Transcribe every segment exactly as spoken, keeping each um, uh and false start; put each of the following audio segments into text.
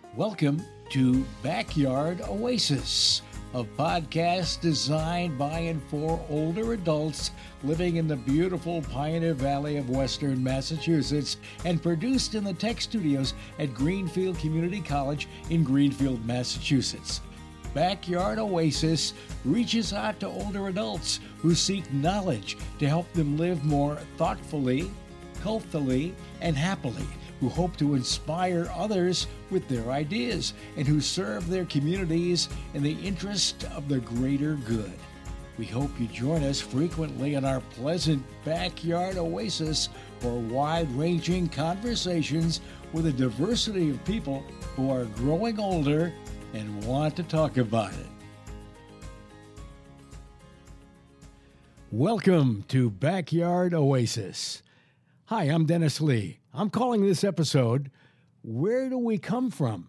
Welcome to Backyard Oasis, a podcast designed by and for older adults living in the beautiful Pioneer Valley of Western Massachusetts and produced in the tech studios at Greenfield Community College in Greenfield, Massachusetts. Backyard Oasis reaches out to older adults who seek knowledge to help them live more thoughtfully, healthily, and happily, who hope to inspire others with their ideas, and who serve their communities in the interest of the greater good. We hope you join us frequently in our pleasant Backyard Oasis for wide-ranging conversations with a diversity of people who are growing older and want to talk about it. Welcome to Backyard Oasis. Hi, I'm Dennis Lee. I'm calling this episode, Where Do We Come From?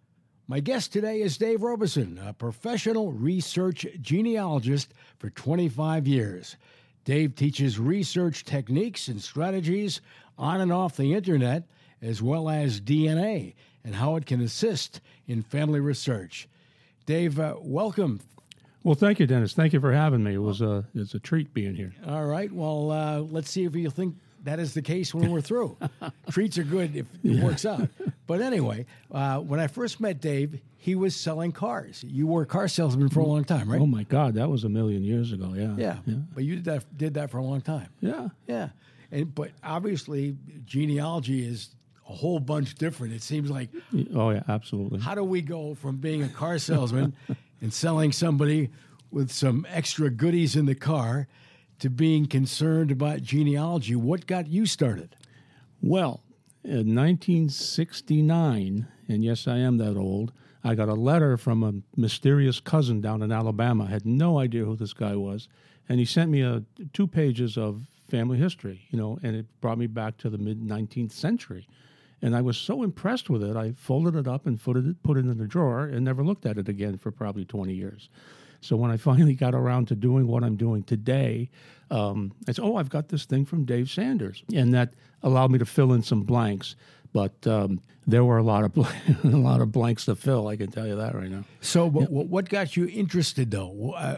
My guest today is Dave Robeson, a professional research genealogist for twenty-five years. Dave teaches research techniques and strategies on and off the internet, as well as D N A and how it can assist in family research. Dave, uh, welcome. Well, thank you, Dennis. Thank you for having me. It was a, it's a treat being here. All right. Well, uh, let's see if you think that is the case when we're through. Treats are good if it works out. But anyway, uh, when I first met Dave, he was selling cars. You were a car salesman for a long time, right? Oh, my God. That was a million years ago, yeah. Yeah. yeah. But you did that, did that for a long time. Yeah. Yeah. And But obviously, genealogy is a whole bunch different. It seems like... Oh, yeah, absolutely. How do we go from being a car salesman and selling somebody with some extra goodies in the car to being concerned about genealogy? What got you started? Well, in nineteen sixty-nine, and yes, I am that old, I got a letter from a mysterious cousin down in Alabama. I had no idea who this guy was. And he sent me a, two pages of family history, you know, and it brought me back to the mid-nineteenth century. And I was so impressed with it, I folded it up and put it, put it in the drawer and never looked at it again for probably twenty years. So when I finally got around to doing what I'm doing today, um, I said, oh, I've got this thing from Dave Sanders. And that allowed me to fill in some blanks. But um, there were a lot of bl- a lot of blanks to fill, I can tell you that right now. So yeah. w- what got you interested, though? Uh,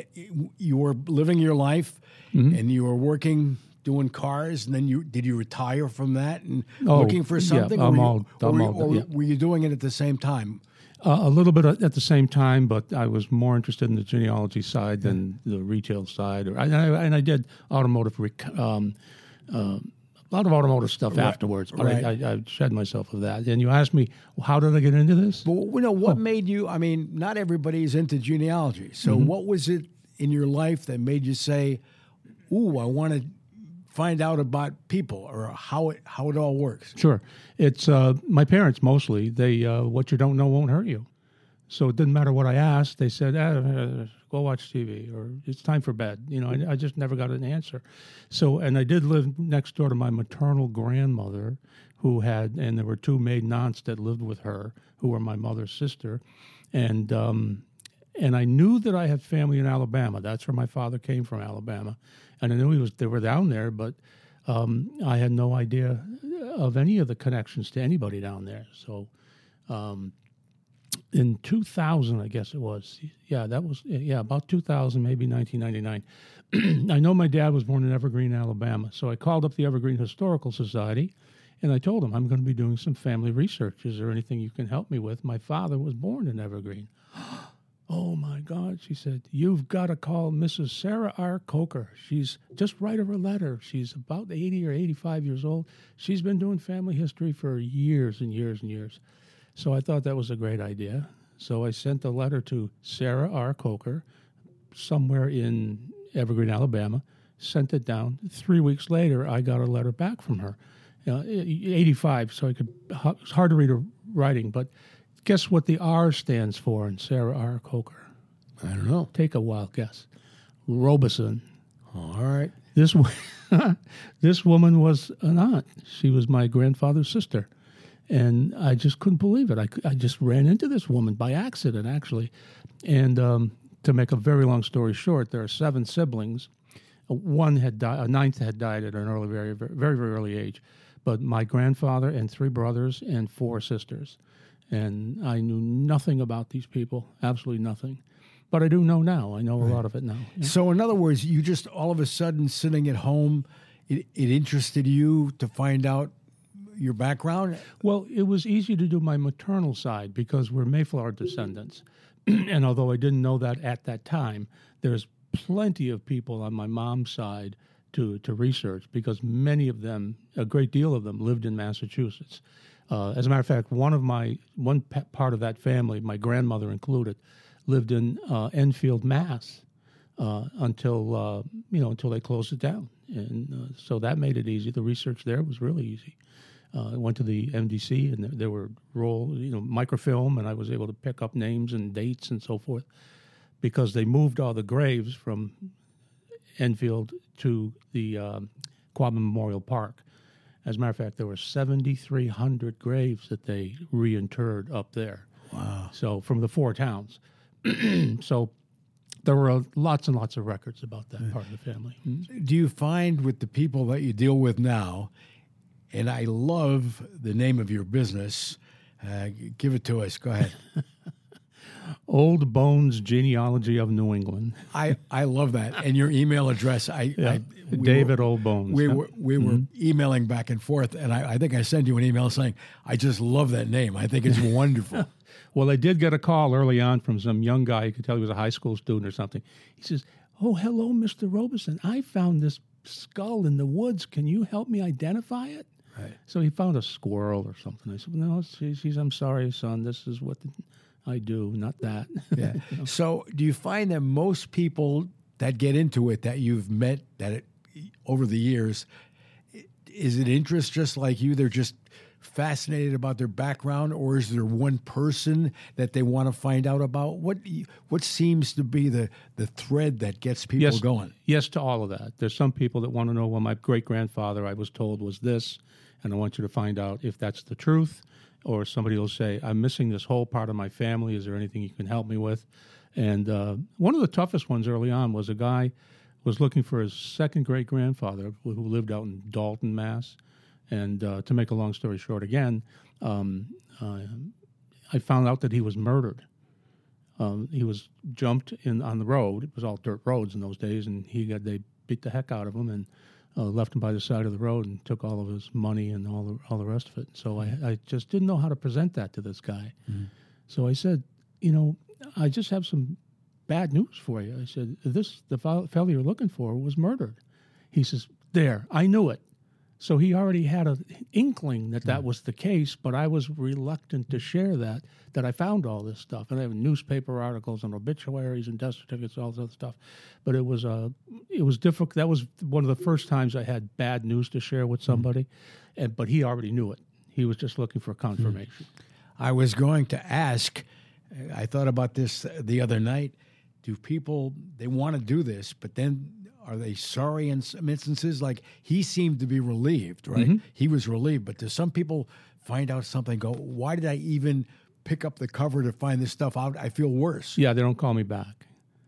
you were living your life, mm-hmm. and you were working, doing cars, and then you did you retire from that and oh, looking for something? Yeah, I'm or all, you, I'm or, all, or yeah. were you doing it at the same time? Uh, a little bit at the same time, but I was more interested in the genealogy side than the retail side. Or I, I, and I did automotive, rec- um, uh, a lot of automotive stuff right. afterwards, but right. I, I, I shed myself of that. And you asked me, well, how did I get into this? Well, you know, what oh. made you, I mean, not everybody's into genealogy. So mm-hmm. what was it in your life that made you say, ooh, I want to find out about people or how it how it all works? Sure. It's uh, my parents mostly. They uh, what you don't know won't hurt you. So it didn't matter what I asked. They said, eh, go watch T V or it's time for bed. You know, I, I just never got an answer. So, and I did live next door to my maternal grandmother who had, and there were two maiden aunts that lived with her who were my mother's sister. And, um, and I knew that I had family in Alabama. That's where my father came from, Alabama. And I knew he was they were down there, but um, I had no idea of any of the connections to anybody down there. So um, in two thousand, I guess it was, yeah, that was, yeah, about two thousand, maybe nineteen ninety-nine. I know my dad was born in Evergreen, Alabama. So I called up the Evergreen Historical Society, and I told them, I'm going to be doing some family research. Is there anything you can help me with? My father was born in Evergreen. Oh, my God, she said, you've got to call Missus Sarah R. Coker. She's just write her a letter. She's about eighty or eighty-five years old. She's been doing family history for years and years and years. So I thought that was a great idea. So I sent a letter to Sarah R. Coker somewhere in Evergreen, Alabama, sent it down. Three weeks later, I got a letter back from her. Uh, eighty-five, so I could, it's hard to read her writing, but guess what the R stands for in Sarah R. Coker? I don't know. Take a wild guess. Robeson. All right. This this woman was an aunt. She was my grandfather's sister. And I just couldn't believe it. I, I just ran into this woman by accident, actually. And um, to make a very long story short, there are seven siblings. One had died, a ninth had died at an early, very, very, very, very early age. But my grandfather and three brothers and four sisters. And I knew nothing about these people, absolutely nothing. But I do know now. I know a lot of it now. Yeah. So, in other words, you just all of a sudden sitting at home, it, it interested you to find out your background? Well, it was easy to do my maternal side because we're Mayflower descendants. And although I didn't know that at that time, there's plenty of people on my mom's side to, to research because many of them, a great deal of them, lived in Massachusetts. Uh, as a matter of fact, one of my one p- part of that family, my grandmother included, lived in uh, Enfield, Mass, uh, until uh, you know until they closed it down, and uh, so that made it easy. The research there was really easy. Uh, I went to the M D C, and there were roll, you know, microfilm, and I was able to pick up names and dates and so forth, because they moved all the graves from Enfield to the um, Quabbin Memorial Park. As a matter of fact, there were seventy-three hundred graves that they reinterred up there. Wow. So from the four towns. So there were lots and lots of records about that part of the family. Mm-hmm. Do you find with the people that you deal with now, and I love the name of your business, uh, give it to us. Go ahead. Old Bones Genealogy of New England. I, I love that. And your email address, I, yeah. I we David were, Old Bones. We yeah. were we mm-hmm. were emailing back and forth, and I, I think I sent you an email saying, I just love that name. I think it's wonderful. Well, I did get a call early on from some young guy. You could tell he was a high school student or something. He says, "Oh, hello, Mister Robeson. I found this skull in the woods. Can you help me identify it?" Right. So he found a squirrel or something. I said, "No, he's, he's, I'm sorry, son. This is what I do, not that." Yeah. You know? So do you find that most people that get into it that you've met that it, over the years, is it interest just like you? They're just fascinated about their background, or is there one person that they want to find out about? What what seems to be the, the thread that gets people yes, going? Yes to all of that. There's some people that want to know, well, my great-grandfather, I was told, was this, and I want you to find out if that's the truth. Or somebody will say, I'm missing this whole part of my family. Is there anything you can help me with? And uh, one of the toughest ones early on was a guy was looking for his second great-grandfather who lived out in Dalton, Mass. And uh, to make a long story short again, um, uh, I found out that he was murdered. Um, he was jumped in on the road. It was all dirt roads in those days, and he got they beat the heck out of him and uh, left him by the side of the road and took all of his money and all the all the rest of it. So I, I just didn't know how to present that to this guy. Mm-hmm. So I said, you know, I just have some bad news for you. I said, this the fellow you're looking for was murdered. He says, there, I knew it. So he already had an inkling that that was the case, but I was reluctant to share that, that I found all this stuff. And I have newspaper articles and obituaries and death certificates, all this other stuff. But it was uh, it was difficult. That was one of the first times I had bad news to share with somebody. Mm-hmm. And but he already knew it. He was just looking for confirmation. Mm-hmm. I was going to ask, I thought about this the other night, do people, they want to do this, but then are they sorry in some instances? Like, he seemed to be relieved, right? Mm-hmm. He was relieved. But do some people find out something, go, why did I even pick up the cover to find this stuff out? I feel worse. Yeah, they don't call me back.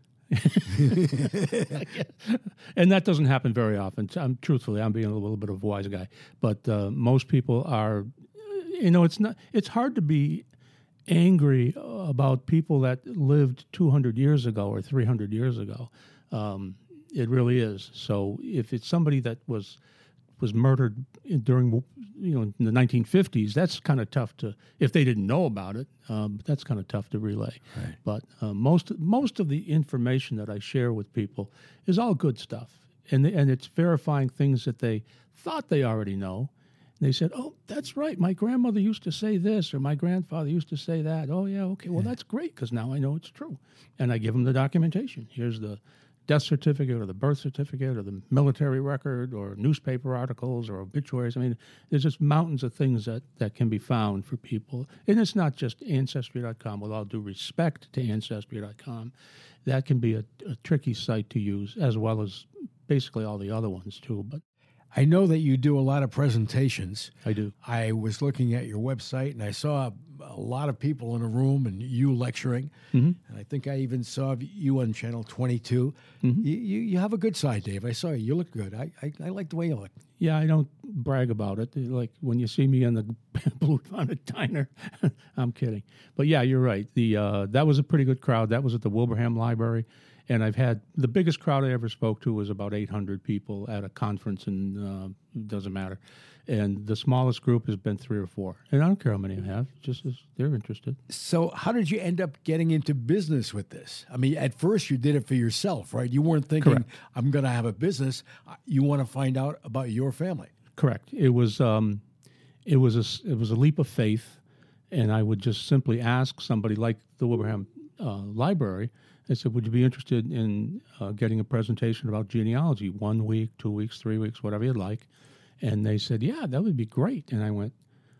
And that doesn't happen very often. I'm, truthfully, I'm being a little bit of a wise guy. But uh, most people are, you know, it's not. It's hard to be angry about people that lived two hundred years ago or three hundred years ago. Um It really is. So if it's somebody that was was murdered in, during, you know, in the nineteen fifties, that's kind of tough to, if they didn't know about it, um, that's kind of tough to relay. Right. But uh, most most of the information that I share with people is all good stuff. And, the, and it's verifying things that they thought they already know. And they said, oh, that's right, my grandmother used to say this, or my grandfather used to say that. Oh, yeah, okay, well, yeah. That's great, because now I know it's true. And I give them the documentation. Here's the death certificate or the birth certificate or the military record or newspaper articles or obituaries. I mean, there's just mountains of things that, that can be found for people. And it's not just Ancestry dot com. With all due respect to Ancestry dot com, that can be a, a tricky site to use, as well as basically all the other ones too. But I know that you do a lot of presentations. I do. I was looking at your website, and I saw a, a lot of people in a room and you lecturing. Mm-hmm. And I think I even saw you on Channel twenty-two. Mm-hmm. You, you you have a good side, Dave. I saw you. You look good. I, I, I like the way you look. Yeah, I don't brag about it. Like when you see me in the Blue Bonnet Diner, I'm kidding. But yeah, you're right. The uh, that was a pretty good crowd. That was at the Wilbraham Library, and I've had the biggest crowd I ever spoke to was about eight hundred people at a conference, and uh, it doesn't matter. And the smallest group has been three or four, and I don't care how many I have. Just as they're interested. So how did you end up getting into business with this? I mean, at first you did it for yourself, right? You weren't thinking, Correct. I'm going to have a business. You want to find out about your family. Correct. It was um, it was a it was a leap of faith, and I would just simply ask somebody like the Wilbraham uh, Library. I said, "Would you be interested in uh, getting a presentation about genealogy? One week, two weeks, three weeks, whatever you'd like." And they said, "Yeah, that would be great." And I went,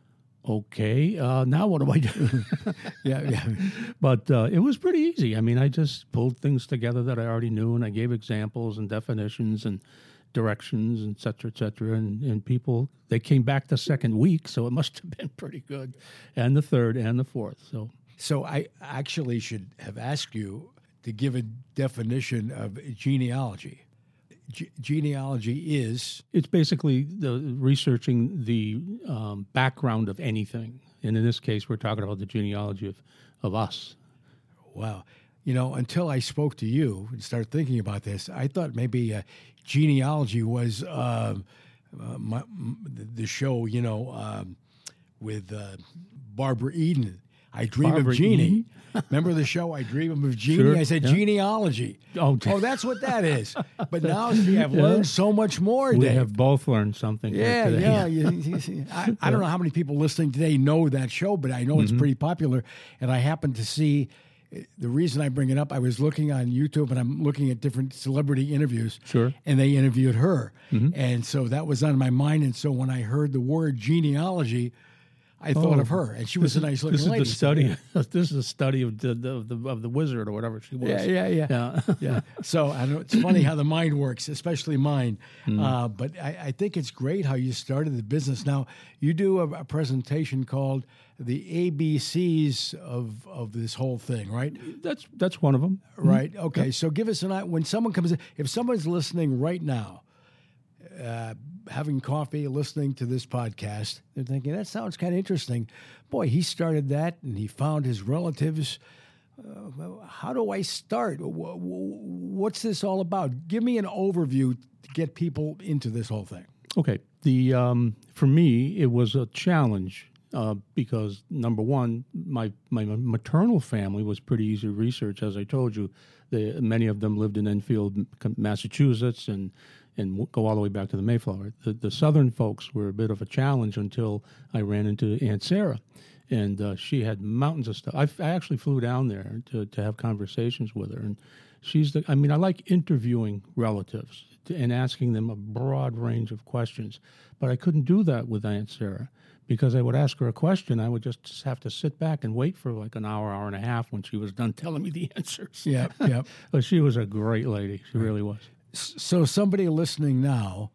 "Okay, uh, now what do I do?" yeah, yeah. But uh, it was pretty easy. I mean, I just pulled things together that I already knew, and I gave examples and definitions and directions, and et cetera, et cetera. And, and people, they came back the second week, so it must have been pretty good, and the third and the fourth. So, so I actually should have asked you to give a definition of genealogy. Ge- genealogy is? It's basically the researching the um, background of anything. And in this case, we're talking about the genealogy of, of us. Wow. You know, until I spoke to you and started thinking about this, I thought maybe uh, genealogy was uh, uh, my, the show, you know, um, with uh, Barbara Eden. I Dream Barbara of Jeannie. Eden? Remember the show, I Dream of Jeannie? Sure, I said yeah. genealogy. Oh, oh, that's what that is. But now see, I've learned Yeah. so much more, We Dave. have both learned something. here Yeah, today. yeah. You, you see, I, I don't know how many people listening today know that show, but I know Mm-hmm. it's pretty popular. And I happen to see, the reason I bring it up, I was looking on YouTube and I'm looking at different celebrity interviews. Sure. And they interviewed her. Mm-hmm. And so that was on my mind. And so when I heard the word genealogy, I thought Oh, of her. And she was This a is- nice looking This is lady. the study. This is a study of the, the, of the of the wizard or whatever she was. Yeah, yeah, yeah. Yeah. yeah. So I know it's funny how the mind works, especially mine. Mm. Uh, but I, I think it's great how you started the business. Now you do a, a presentation called the A B Cs of of this whole thing, right? That's that's one of them. Right. Okay. So give us an eye when someone comes in. If someone's listening right now, uh, having coffee, listening to this podcast, they're thinking that sounds kind of interesting. Boy, he started that, and he found his relatives. Uh, how do I start? What's this all about? Give me an overview to get people into this whole thing. Okay. The um, for me, it was a challenge uh, because number one, my my maternal family was pretty easy to research. As I told you, they, many of them lived in Enfield, Massachusetts, and and go all the way back to the Mayflower. The, the southern folks were a bit of a challenge until I ran into Aunt Sarah, and uh, she had mountains of stuff. I, I actually flew down there to, to have conversations with her, and she's the. I mean, I like interviewing relatives to, and asking them a broad range of questions, but I couldn't do that with Aunt Sarah because I would ask her a question, I would just have to sit back and wait for like an hour, hour and a half when she was done telling me the answers. Yeah, yeah. But she was a great lady. She really was. So somebody listening now,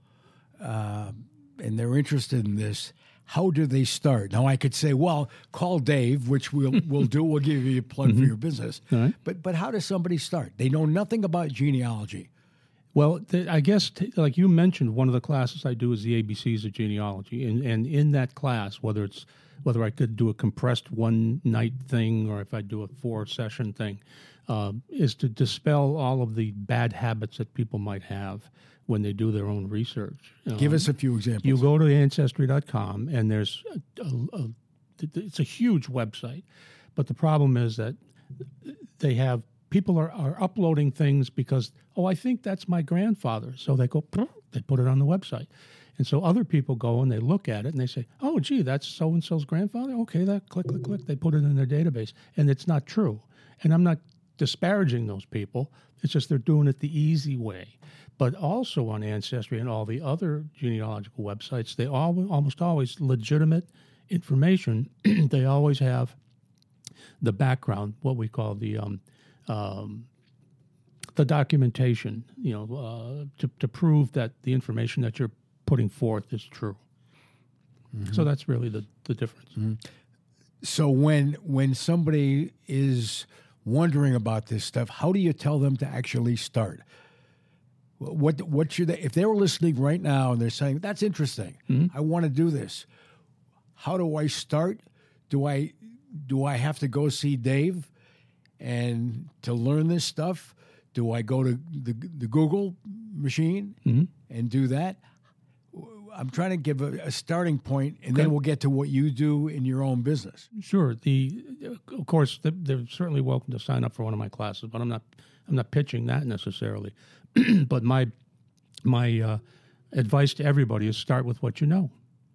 uh, and they're interested in this, how do they start? Now I could say, well, call Dave, which we'll we'll do. We'll give you a plug mm-hmm. for your business. All right. But but how does somebody start? They know nothing about genealogy. Well, th- I guess, t- like you mentioned, one of the classes I do is the A B Cs of genealogy, and and in that class, whether it's whether I could do a compressed one night thing or if I do a four session thing, uh, is to dispel all of the bad habits that people might have when they do their own research. Give um, us a few examples. You go to ancestry dot com, and there's a, a, a, it's a huge website, but the problem is that they have people are, are uploading things because, oh, I think that's my grandfather. So they go, they put it on the website. And so other people go and they look at it and they say, oh, gee, that's so-and-so's grandfather? Okay, that click, click, click. They put it in their database. And it's not true. And I'm not disparaging those people. It's just they're doing it the easy way. But also on Ancestry and all the other genealogical websites, they all, almost always legitimate information. They always have the background, what we call the um, um, the documentation, you know, uh, to, to prove that the information that you're putting forth is true. Mm-hmm. So that's really the, the difference. Mm-hmm. So when when somebody is wondering about this stuff, how do you tell them to actually start? What what should they, if they were listening right now and they're saying, that's interesting, mm-hmm. I want to do this. How do I start? Do I do I have to go see Dave and to learn this stuff? Do I go to the the Google machine mm-hmm. and do that? I'm trying to give a, a starting point, and okay. then we'll get to what you do in your own business. Sure. The of course they're certainly welcome to sign up for one of my classes, but I'm not I'm not pitching that necessarily. But my my uh, advice to everybody is start with what you know.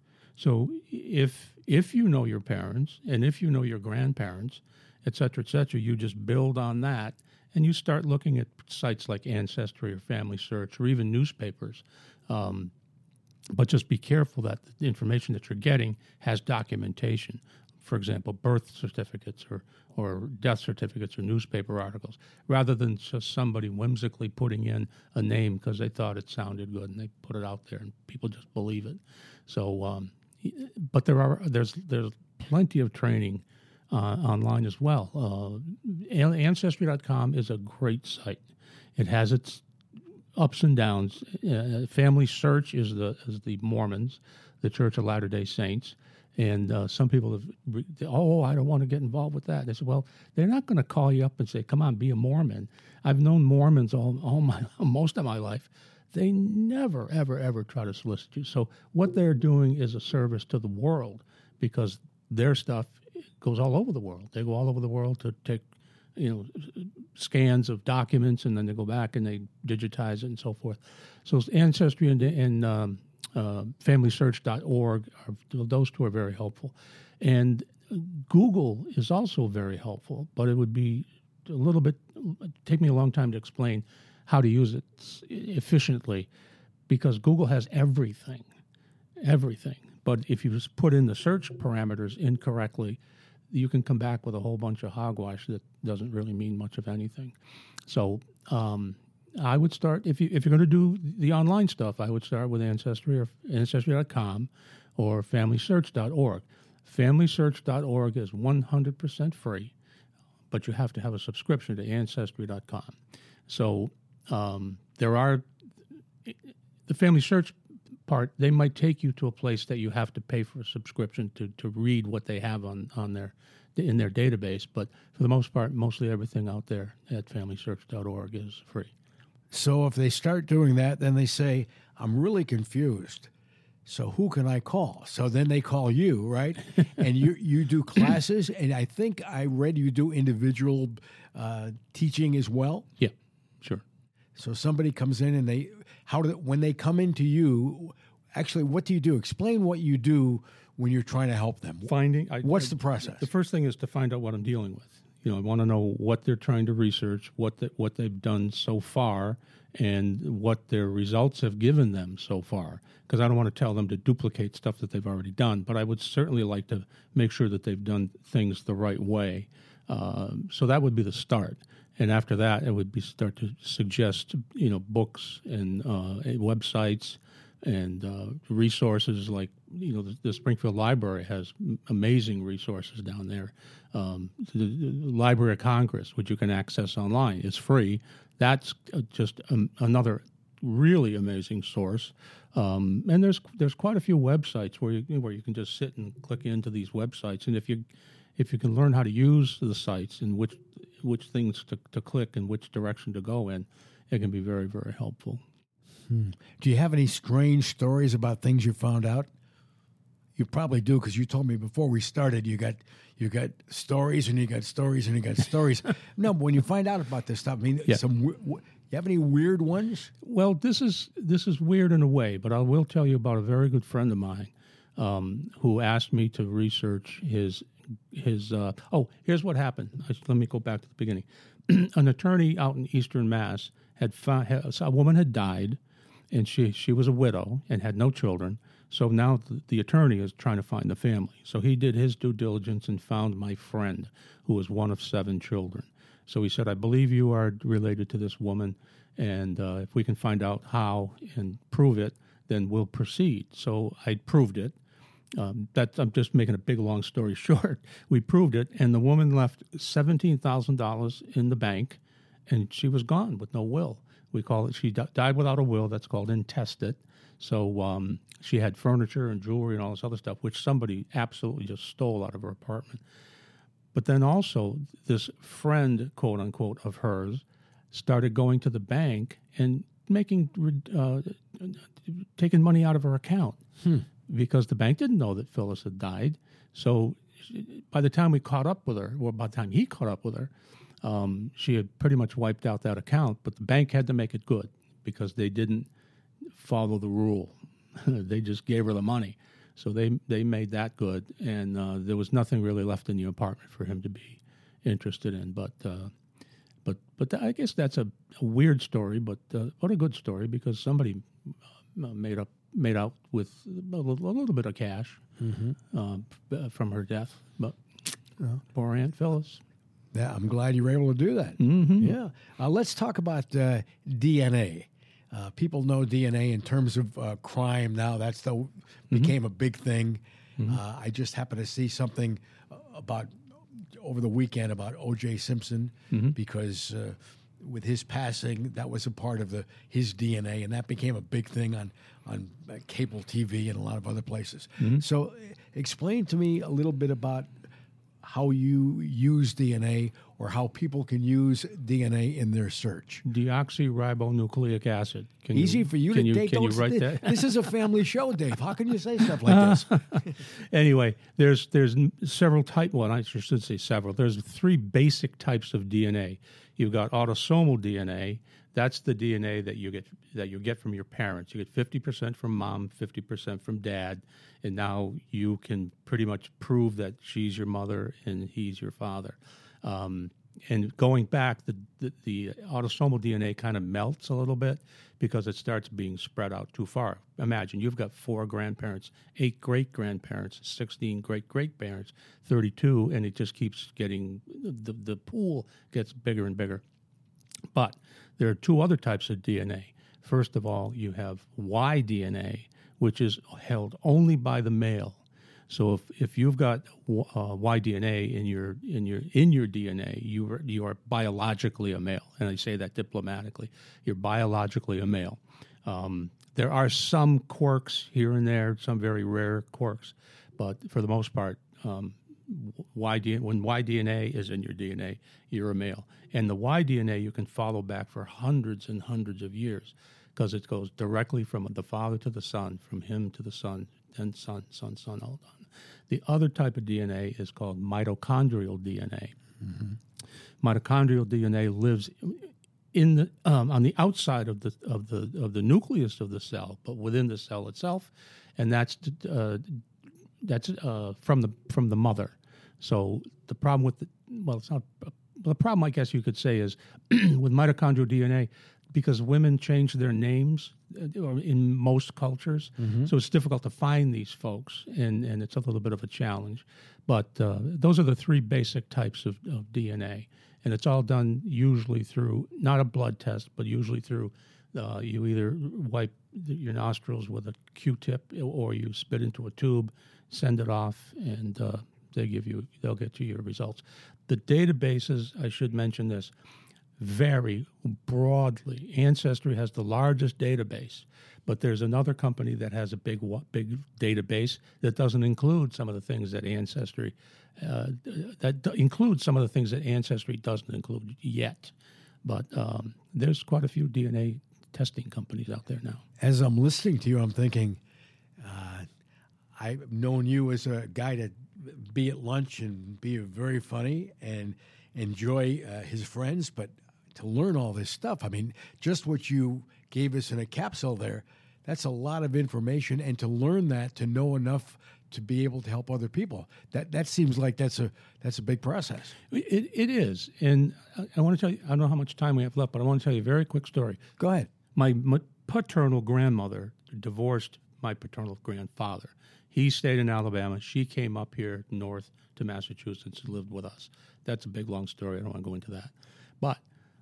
So if if you know your parents and if you know your grandparents, et cetera, et cetera, you just build on that, and you start looking at sites like Ancestry or Family Search or even newspapers. Um, but just be careful that the information that you're getting has documentation. For example, birth certificates or, or death certificates or newspaper articles, rather than just somebody whimsically putting in a name because they thought it sounded good and they put it out there and people just believe it. So, um, but there are there's there's plenty of training uh, online as well. Uh, Ancestry dot com is a great site. It has its ups and downs. Uh, Family Search is the is the Mormons, the Church of Latter-day Saints. And uh, some people have, oh, I don't want to get involved with that. They said, well, they're not going to call you up and say, come on, be a Mormon. I've known Mormons all, all my most of my life. They never, ever, ever try to solicit you. So what they're doing is a service to the world because their stuff goes all over the world. They go all over the world to take, you know, scans of documents, and then they go back and they digitize it and so forth. So Ancestry and, and um, Uh, family search dot org, are, those two are very helpful. And Google is also very helpful, but it would be a little bit, take me a long time to explain how to use it efficiently because Google has everything, everything. But if you just put in the search parameters incorrectly, you can come back with a whole bunch of hogwash that doesn't really mean much of anything. So, um, I would start, if, you, if you're going to do the online stuff, I would start with Ancestry or Ancestry dot com or Family Search dot org. Family Search dot org is one hundred percent free, but you have to have a subscription to Ancestry dot com. So um, there are, the Family Search part, they might take you to a place that you have to pay for a subscription to, to read what they have on, on their in their database. But for the most part, mostly everything out there at Family Search dot org is free. So if they start doing that, then they say, I'm really confused. So who can I call? So then they call you, right? And you you do classes, and I think I read you do individual uh, teaching as well. Yeah, sure. So somebody comes in, and they how do when they come into you, actually, what do you do? Explain what you do when you're trying to help them. Finding I, what's I, the process? The first thing is to find out what I'm dealing with. You know, I want to know what they're trying to research, what the, what they've done so far, and what their results have given them so far. Because I don't want to tell them to duplicate stuff that they've already done, but I would certainly like to make sure that they've done things the right way. Uh, so that would be the start. And after that, it would be start to suggest, you know, books and uh, websites and uh, resources like, you know, the, the Springfield Library has amazing resources down there. Um, the, the Library of Congress, which you can access online, it's free. That's just um, another really amazing source. Um, and there's there's quite a few websites where you where you can just sit and click into these websites. And if you if you can learn how to use the sites and which which things to, to click and which direction to go in, it can be very, very helpful. Hmm. Do you have any strange stories about things you found out? You probably do, because you told me before we started you got you got stories and you got stories and you got stories. No, but when you find out about this stuff, I mean, yeah. some you have any weird ones? Well, this is this is weird in a way, but I will tell you about a very good friend of mine um, who asked me to research his his. Uh, oh, here's what happened. Let me go back to the beginning. An attorney out in Eastern Mass had found had, a woman had died, and she she was a widow and had no children. So now the, the attorney is trying to find the family. So he did his due diligence and found my friend, who was one of seven children. So he said, I believe you are related to this woman, and uh, if we can find out how and prove it, then we'll proceed. So I proved it. Um, that I'm just making a big, long story short. We proved it, and the woman left seventeen thousand dollars in the bank, and she was gone with no will. We call it, she di- died without a will. That's called intestate. So um, she had furniture and jewelry and all this other stuff, which somebody absolutely just stole out of her apartment. But then also this friend, quote unquote, of hers started going to the bank and making, uh, taking money out of her account hmm. because the bank didn't know that Phyllis had died. So by the time we caught up with her, or by the time he caught up with her, um, she had pretty much wiped out that account. But the bank had to make it good because they didn't follow the rule. They just gave her the money. So they they made that good, and uh, there was nothing really left in the apartment for him to be interested in. But uh, but but th- I guess that's a, a weird story, but uh, what a good story because somebody uh, made up made out with a little, a little bit of cash mm-hmm. uh, from her death. But uh, poor Aunt Phyllis. Yeah, I'm glad you were able to do that. Mm-hmm. Yeah, uh, let's talk about uh, D N A. Uh, people know D N A in terms of uh, crime now. That's the mm-hmm. became a big thing. Mm-hmm. Uh, I just happened to see something about over the weekend about O J Simpson mm-hmm. because uh, with his passing, that was a part of the his D N A, and that became a big thing on on uh, cable T V and a lot of other places. Mm-hmm. So, explain to me a little bit about how you use D N A or how people can use D N A in their search. Deoxyribonucleic acid. Can Easy you, for you can to you, Dave, Can you don't, write that? This is a family show, Dave. How can you say stuff like this? Anyway, there's there's several types. Well, I should say several. There's three basic types of D N A. You've got autosomal D N A. That's the D N A that you get that you get from your parents. You get fifty percent from mom, fifty percent from dad, and now you can pretty much prove that she's your mother and he's your father. Um, and going back, the, the, the autosomal D N A kind of melts a little bit because it starts being spread out too far. Imagine you've got four grandparents, eight great-grandparents, sixteen great-great-parents, thirty-two, and it just keeps getting, the, the pool gets bigger and bigger. But there are two other types of D N A. First of all, you have Y D N A, which is held only by the male. So if, if you've got uh, Y D N A in your in your in your D N A, you are, you are biologically a male, and I say that diplomatically. You're biologically a male. Um, there are some quirks here and there, some very rare quirks, but for the most part, um, Y D N A, when Y D N A is in your D N A, you're a male. And the Y D N A you can follow back for hundreds and hundreds of years because it goes directly from the father to the son, from him to the son, then son, son, son, all on. The other type of D N A is called mitochondrial D N A. Mm-hmm. Mitochondrial D N A lives in the um, on the outside of the of the of the nucleus of the cell, but within the cell itself, and that's uh, that's uh, from the from the mother. So the problem with the, well, it's not the problem. I guess you could say is with mitochondrial D N A, because women change their names in most cultures, mm-hmm. so it's difficult to find these folks, and, and it's a little bit of a challenge. But uh, those are the three basic types of, of D N A, and it's all done usually through not a blood test, but usually through uh, you either wipe your nostrils with a Q-tip or you spit into a tube, send it off, and uh, they give you they'll get you your results. The databases, I should mention this, vary broadly. Ancestry has the largest database, but there's another company that has a big big database that doesn't include some of the things that Ancestry uh, that includes some of the things that Ancestry doesn't include yet. But um, there's quite a few D N A testing companies out there now. As I'm listening to you, I'm thinking, uh, I've known you as a guy to be at lunch and be very funny and enjoy uh, his friends, but to learn all this stuff, I mean, just what you gave us in a capsule there, that's a lot of information, and to learn that, to know enough to be able to help other people, that that seems like that's a that's a big process. It, it is, and I, I want to tell you, I don't know how much time we have left, but I want to tell you a very quick story. Go ahead. My, my paternal grandmother divorced my paternal grandfather. He stayed in Alabama. She came up here north to Massachusetts and lived with us. That's a big, long story. I don't want to go into that. But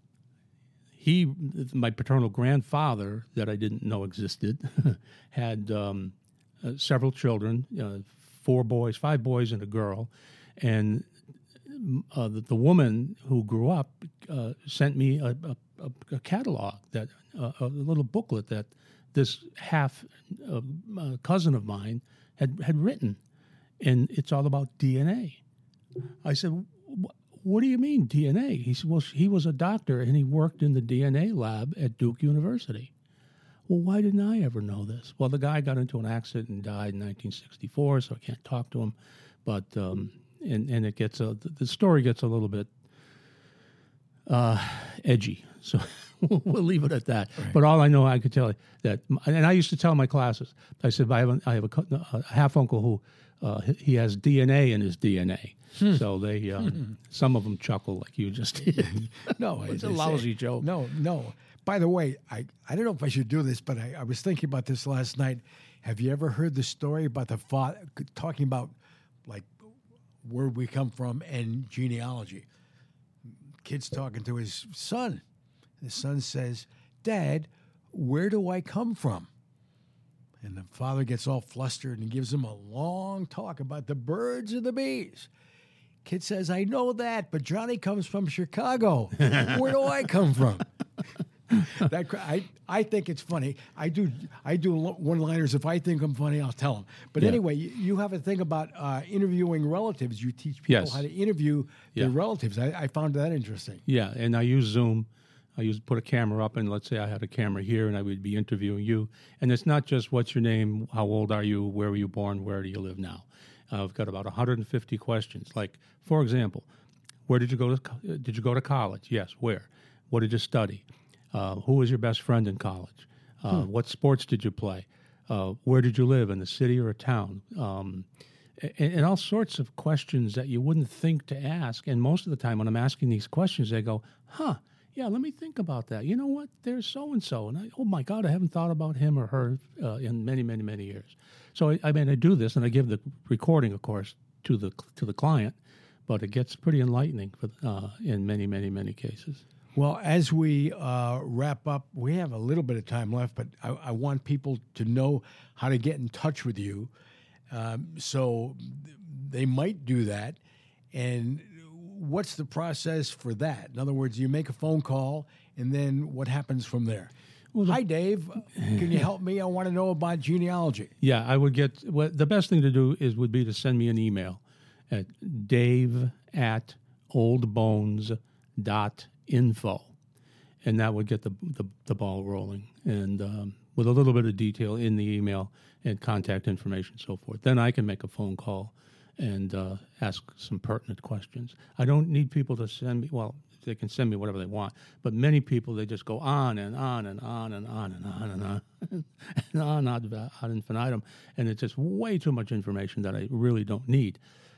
he, my paternal grandfather, that I didn't know existed, had um, uh, several children, uh, four boys, five boys and a girl. And uh, the, the woman who grew up uh, sent me a, a, a, a catalog, that uh, a little booklet that this half uh, uh, cousin of mine had, had written, and it's all about D N A. I said, what do you mean D N A? He said, well, he was a doctor, and he worked in the D N A lab at Duke University. Well, why didn't I ever know this? Well, the guy got into an accident and died in nineteen sixty-four, so I can't talk to him. But um, and and it gets a the story gets a little bit uh, edgy, so we'll leave it at that. Right. But all I know, I could tell you that, and I used to tell my classes. I said, I have a, I have a, a half uncle who uh, he has D N A in his D N A. Hmm. So they um, hmm. some of them chuckle like you just did. No, it's a lousy say, joke. No, no. By the way, I, I don't know if I should do this, but I, I was thinking about this last night. Have you ever heard the story about the father talking about like where we come from and genealogy? Kid's talking to his son. The son says, "Dad, where do I come from?" And the father gets all flustered and gives him a long talk about the birds and the bees. Kid says, "I know that, but Johnny comes from Chicago. Where do I come from?" that I I think it's funny. I do I do one-liners. If I think I'm funny, I'll tell them. But yeah. Anyway, you, you have a thing about uh, interviewing relatives. You teach people yes. how to interview yeah. their relatives. I, I found that interesting. Yeah, and I use Zoom. I used to put a camera up, and let's say I had a camera here, and I would be interviewing you. And it's not just what's your name, how old are you, where were you born, where do you live now. Uh, I've got about one hundred fifty questions. Like, for example, where did you go to? Did you go to college? Yes. Where? What did you study? Uh, who was your best friend in college? Uh, hmm. What sports did you play? Uh, where did you live, in the city or a town? Um, and, and all sorts of questions that you wouldn't think to ask. And most of the time when I'm asking these questions, they go, huh, yeah, let me think about that. You know what? There's so-and-so. And I, oh, my God, I haven't thought about him or her uh, in many, many, many years. So, I, I mean, I do this, and I give the recording, of course, to the to the client, but it gets pretty enlightening for, uh, in many, many, many cases. Well, as we uh, wrap up, we have a little bit of time left, but I, I want people to know how to get in touch with you. Um, so they might do that. And what's the process for that? In other words, you make a phone call, and then what happens from there? Well, the, Hi, Dave. Can you help me? I want to know about genealogy. Yeah, I would get well, – the best thing to do is would be to send me an email at dave at oldbones dot info, and that would get the the, the ball rolling, and um, with a little bit of detail in the email and contact information and so forth. Then I can make a phone call and uh, ask some pertinent questions. I don't need people to send me, well, they can send me whatever they want, but many people, they just go on and on and on and on and on and on and on ad infinitum, and it's just way too much information that I really don't need.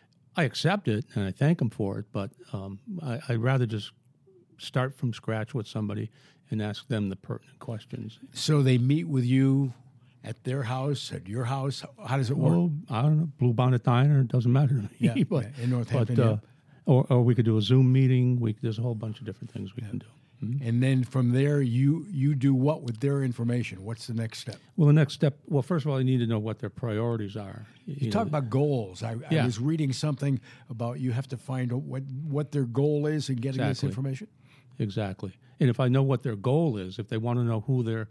I accept it, and I thank them for it, but um, I, I'd rather just start from scratch with somebody and ask them the pertinent questions. So they meet with you at their house, at your house? How does it work? Well, I don't know, Blue Bonnet Diner, it doesn't matter to me. Yeah, but, in Northampton. But, uh, yeah. or, or we could do a Zoom meeting. We, there's a whole bunch of different things we yeah. can do. Mm-hmm. And then from there, you you do what with their information? What's the next step? Well, the next step, well, first of all, you need to know what their priorities are. You, you talk know, about goals. I, yeah. I was reading something about you have to find out what, what their goal is in getting exactly. this information. Exactly. And if I know what their goal is, if they want to know who their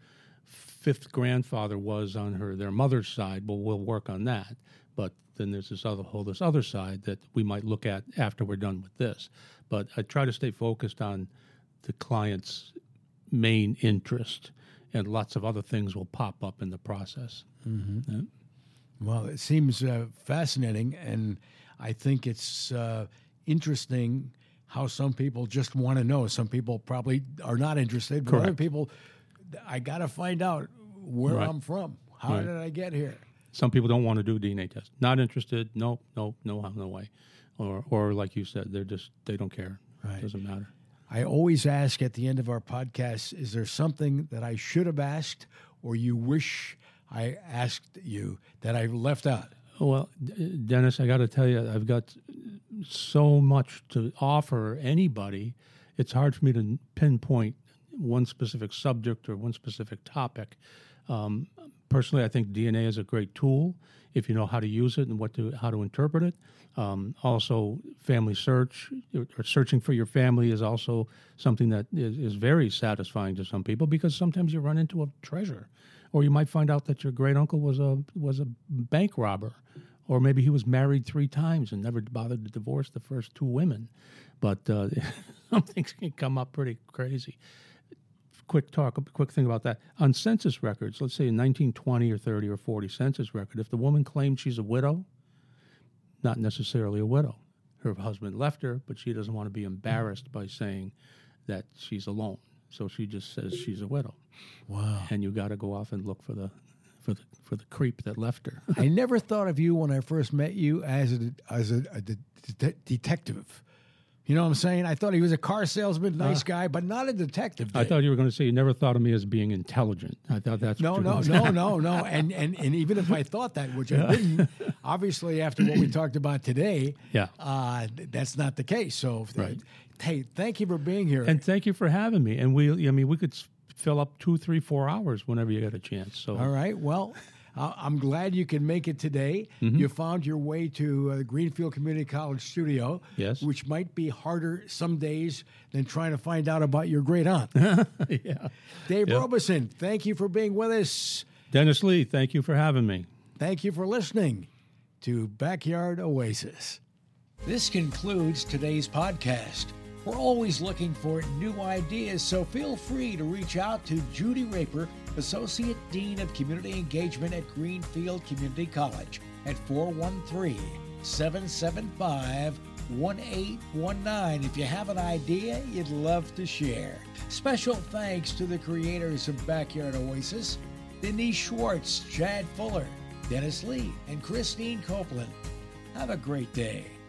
fifth grandfather was on her their mother's side, well, we'll work on that. But then there's this other whole this other side that we might look at after we're done with this. But I try to stay focused on the client's main interest, and lots of other things will pop up in the process. Mm-hmm. Yeah. Well, it seems uh, fascinating, and I think it's uh, interesting how some people just want to know. Some people probably are not interested, but Correct. Other people, I got to find out where right. I'm from. How right. did I get here? Some people don't want to do a D N A test. Not interested. No, no, no, no way. Or, or like you said, they're just they don't care. Right. It doesn't matter. I always ask at the end of our podcast, is there something that I should have asked or you wish I asked you that I left out? Well, Dennis, I got to tell you, I've got so much to offer anybody. It's hard for me to pinpoint one specific subject or one specific topic. Um, personally, I think D N A is a great tool if you know how to use it and what to how to interpret it. Um, also, family search or searching for your family is also something that is, is very satisfying to some people, because sometimes you run into a treasure, or you might find out that your great uncle was a was a bank robber, or maybe he was married three times and never bothered to divorce the first two women. But uh, some things can come up pretty crazy. Quick talk, a quick thing about that. On census records, let's say in nineteen twenty or thirty or forty census record, if the woman claimed she's a widow, not necessarily a widow. Her husband left her, but she doesn't want to be embarrassed by saying that she's alone. So she just says she's a widow. Wow. And you got to go off and look for the for the for the creep that left her. I never thought of you when I first met you as a as a, a de- de- detective. You know what I'm saying? I thought he was a car salesman, nice uh, guy, but not a detective. I thought you were going to say you never thought of me as being intelligent. I thought that's no, what no, no, no, no. And, and and even if I thought that, which I didn't, obviously after what we talked about today, yeah, uh, that's not the case. So, right. Hey, thank you for being here, and thank you for having me. And we, I mean, we could fill up two, three, four hours whenever you get a chance. So, all right, well. Uh, I'm glad you can make it today. Mm-hmm. You found your way to uh, Greenfield Community College studio, yes, which might be harder some days than trying to find out about your great aunt. Yeah, Dave yep. Robeson, thank you for being with us. Dennis Lee, thank you for having me. Thank you for listening to Backyard Oasis. This concludes today's podcast. We're always looking for new ideas, so feel free to reach out to Judy Raper, Associate Dean of Community Engagement at Greenfield Community College, at four one three, seven seven five, one eight one nine. If you have an idea you'd love to share. Special thanks to the creators of Backyard Oasis, Denise Schwartz, Chad Fuller, Dennis Lee, and Christine Copeland. Have a great day.